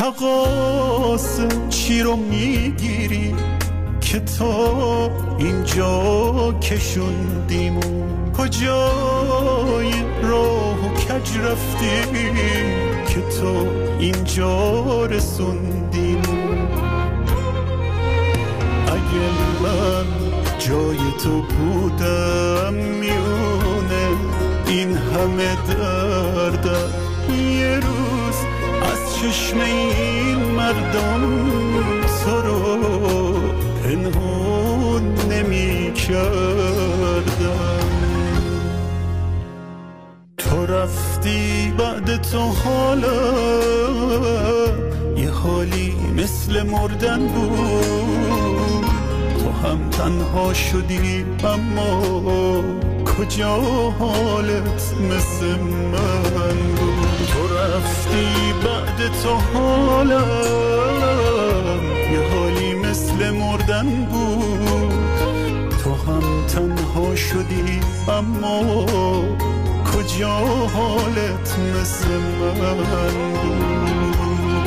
تقاص چی رو میگیری که تا اینجا کشوندیم، کجای راه و کج رفتی که تا اینجا رسوندیم. اگه من جای تو بودم میونه این همه دردم یه روز از چشم این مردم تو رو پنهون نمی کردم. تو رفتی بعد تو حالا یه حالی مثل مردن بود. تو هم تنها شدی اما کجا حالت مثل من بود. تو رفتی بعد تو حالا یه حالی مثل مردن بود. تو هم تنها شدی اما کجا حالت مثل من بود.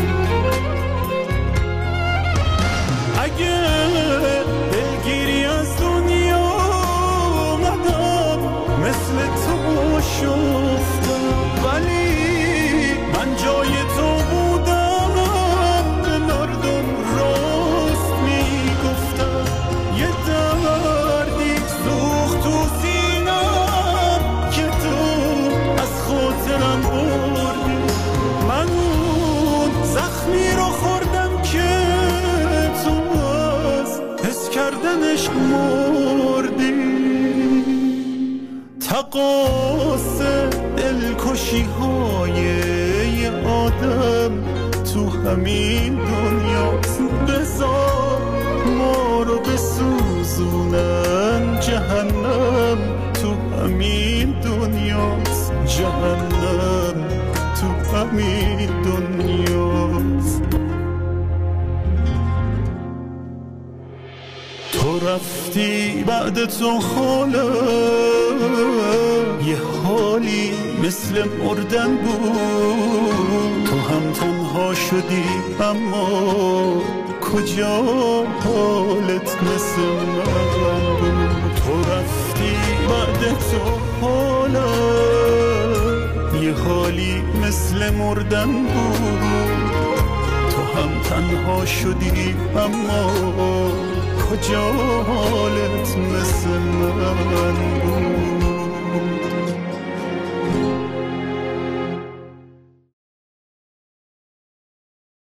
اگه دلگیری از دنیا آمدم مثل تو شفتم، ولی من جای تو بودم به مردم راست میگفتم. یه دردی سوخت تو سینم که تو از خاطرم بردی. من اون زخمی رو خوردم که تو از حس کردنش مردی. تقاص دلکشی های یه آدم تو همین دنیاست. بذار ما رو بسوزونن جهنم تو همین دنیاست. جهنم تو همین دنیاست. تو رفتی بعد تو حالا یه حالی مثل مردن بود. تو هم تنها شدی اما کجا حالت مثل من بود. تو رفتی بعد تو حالا یه حالی مثل مردن بود. تو هم تنها شدی اما کجا حالت مثل من